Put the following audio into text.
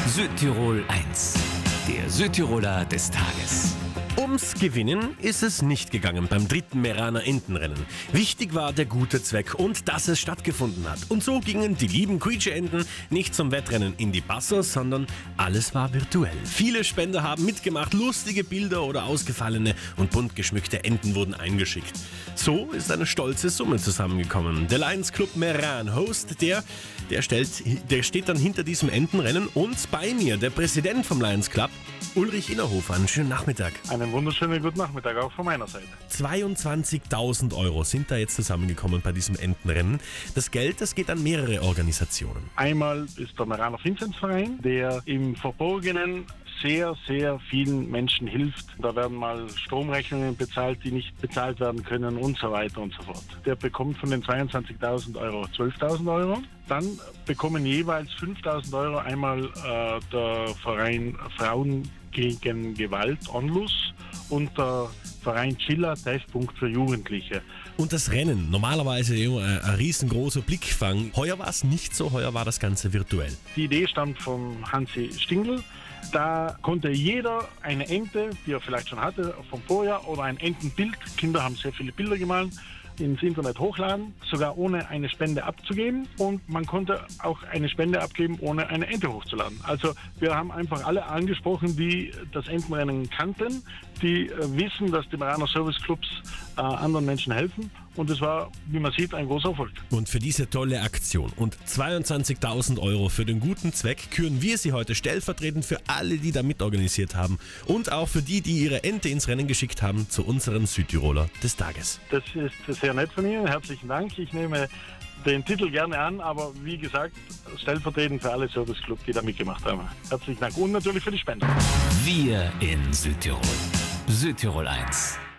Südtirol 1, der Südtiroler des Tages. Ums Gewinnen ist es nicht gegangen beim dritten Meraner Entenrennen. Wichtig war der gute Zweck und dass es stattgefunden hat. Und so gingen die lieben Quietsche-Enten nicht zum Wettrennen in die Passos, sondern alles war virtuell. Viele Spender haben mitgemacht, lustige Bilder oder ausgefallene und bunt geschmückte Enten wurden eingeschickt. So ist eine stolze Summe zusammengekommen. Der Lions Club Meran Host, der steht dann hinter diesem Entenrennen und bei mir der Präsident vom Lions Club, Ulrich Innerhofer. Einen schönen Nachmittag. Einen wunderschönen guten Nachmittag auch von meiner Seite. 22.000 € sind da jetzt zusammengekommen bei diesem Entenrennen. Das Geld, das geht an mehrere Organisationen. Einmal ist der Meraner Vinzenzverein, der im Verborgenen sehr, sehr vielen Menschen hilft. Da werden mal Stromrechnungen bezahlt, die nicht bezahlt werden können und so weiter und so fort. Der bekommt von den 22.000 € 12.000 €. Dann bekommen jeweils 5.000 € einmal der Verein Frauen gegen Gewalt Onlus und der Verein Chilla, Treffpunkt für Jugendliche. Und das Rennen, normalerweise immer ein riesengroßer Blickfang. Heuer war es nicht so, heuer war das Ganze virtuell. Die Idee stammt von Hansi Stingl. Da konnte jeder eine Ente, die er vielleicht schon hatte vom Vorjahr, oder ein Entenbild, Kinder haben sehr viele Bilder gemalt, ins Internet hochladen, sogar ohne eine Spende abzugeben, und man konnte auch eine Spende abgeben, ohne eine Ente hochzuladen. Also wir haben einfach alle angesprochen, die das Entenrennen kannten, die wissen, dass die Meraner Serviceclubs anderen Menschen helfen, und es war, wie man sieht, ein großer Erfolg. Und für diese tolle Aktion und 22.000 € für den guten Zweck küren wir sie heute stellvertretend für alle, die da mitorganisiert haben, und auch für die, die ihre Ente ins Rennen geschickt haben, zu unserem Südtiroler des Tages. Das ist sehr nett von Ihnen, herzlichen Dank. Ich nehme den Titel gerne an, aber wie gesagt, stellvertretend für alle Serviceclubs, die da mitgemacht haben. Herzlichen Dank und natürlich für die Spender. Wir in Südtirol. Südtirol 1.